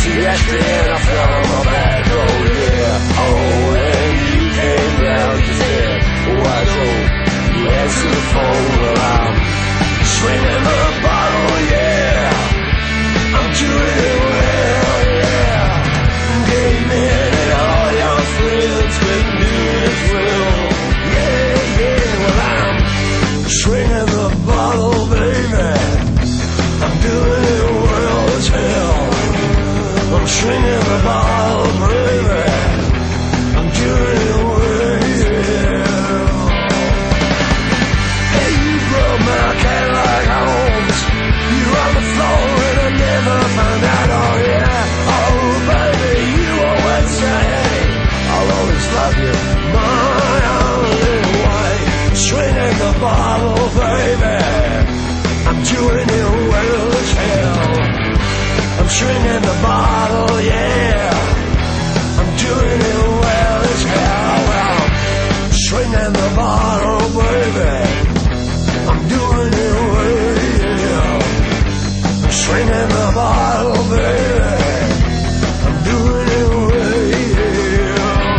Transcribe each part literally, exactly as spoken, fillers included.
Yesterday I fell on my back, oh yeah. Oh, and you came down to said, why go? You answered the phone, well I'm swinging the bottle, yeah. I'm doing it well, yeah. Game in and all your friends with me as well. Yeah, yeah, well I'm swinging the bottle, baby. I'm doing it well as hell. I'm swinging the bottle, baby. I'm doing it well, yeah. Hey, you broke my Cadillac homes. You on the floor and I never found out, oh yeah. Oh, baby, you always say, I'll always love you my only way. Swinging the bottle, baby. I'm doing it well as hell. I'm swinging the bottle, yeah. I'm doing it well as hell. Well, swinging the bottle, baby. I'm doing it well, yeah. I'm swinging the bottle, baby. I'm doing it well, yeah.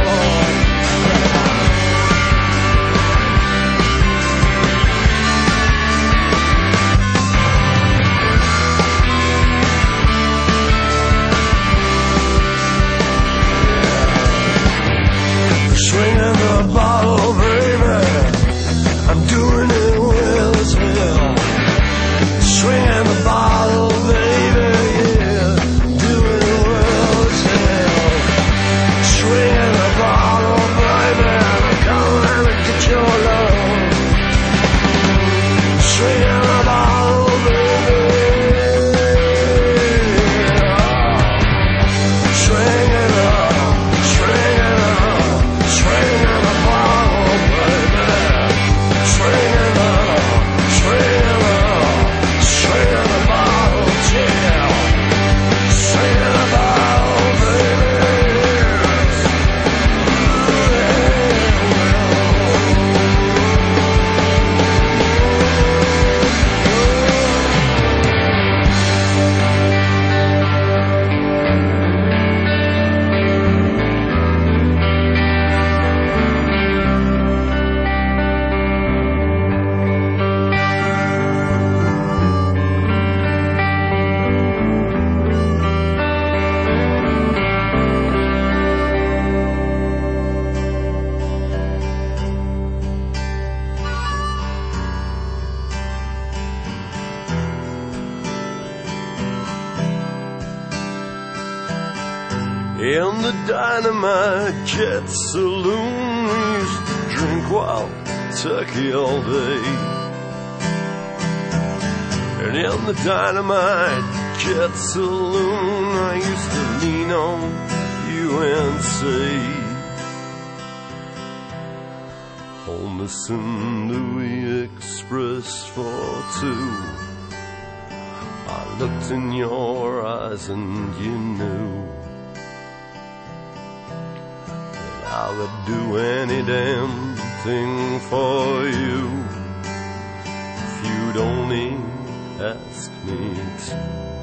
Swinging the bottle, baby. I'm doing it well as hell. Swinging the bottle, baby, yeah. Doing it well as hell. Swinging the bottle, baby. Come and get your love. Swinging the bottle, baby. Swinging up, swinging up. Swinging the bottle, baby. Swinging up, swinging up, swinging the bottle, yeah. Swinging the bottle, baby. In the Dynamite Jet Saloon, we used to drink wild turkey all day. And in the Dynamite Jet Saloon, I used to lean on you and say, oh, Miss Saint Louis Express for two. I looked in your eyes and you knew I would do any damn thing for you if you'd only ask me to.